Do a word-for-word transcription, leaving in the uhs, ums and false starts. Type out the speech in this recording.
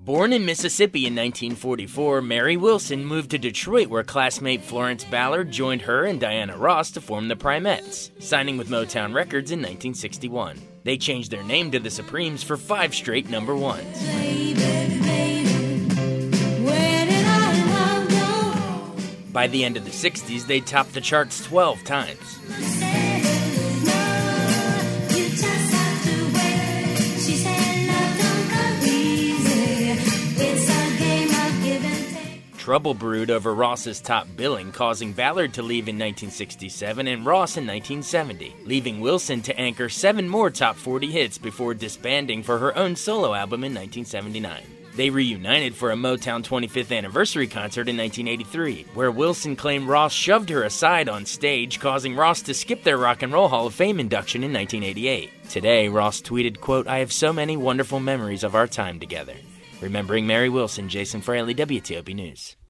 Born in Mississippi in nineteen forty-four, Mary Wilson moved to Detroit where classmate Florence Ballard joined her and Diana Ross to form the Primettes, signing with Motown Records in nineteen sixty-one. They changed their name to the Supremes for five straight number ones. By the end of the sixties, they topped the charts twelve times. Trouble brewed over Ross's top billing, causing Ballard to leave in nineteen sixty-seven and Ross in nineteen seventy, leaving Wilson to anchor seven more top forty hits before disbanding for her own solo album in nineteen seventy-nine. They reunited for a Motown twenty-fifth anniversary concert in nineteen eighty-three, where Wilson claimed Ross shoved her aside on stage, causing Ross to skip their Rock and Roll Hall of Fame induction in nineteen eighty-eight. Today, Ross tweeted, quote, "I have so many wonderful memories of our time together." Remembering Mary Wilson, Jason Fraley, W T O P News.